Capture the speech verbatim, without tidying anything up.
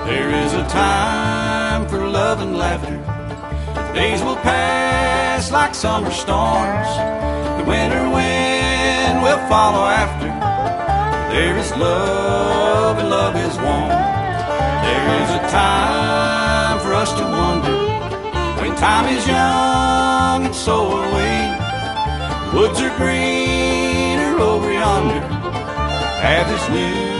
There is a time for love and laughter. Days will pass like summer storms. The winter wind will follow after. There is love and love is warm. There is a time for us to wonder. When time is young and so are we. The woods are greener over yonder. Path is new